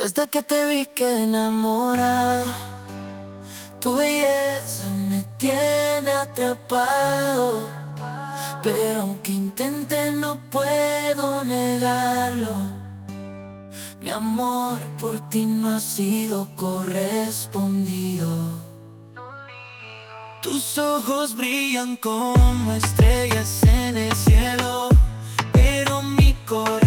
Desde que te vi que enamorado, tu belleza me tiene atrapado. Pero aunque intente no puedo negarlo. Mi amor por ti no ha sido correspondido. Tus ojos brillan como estrellas en el cielo, pero mi corazón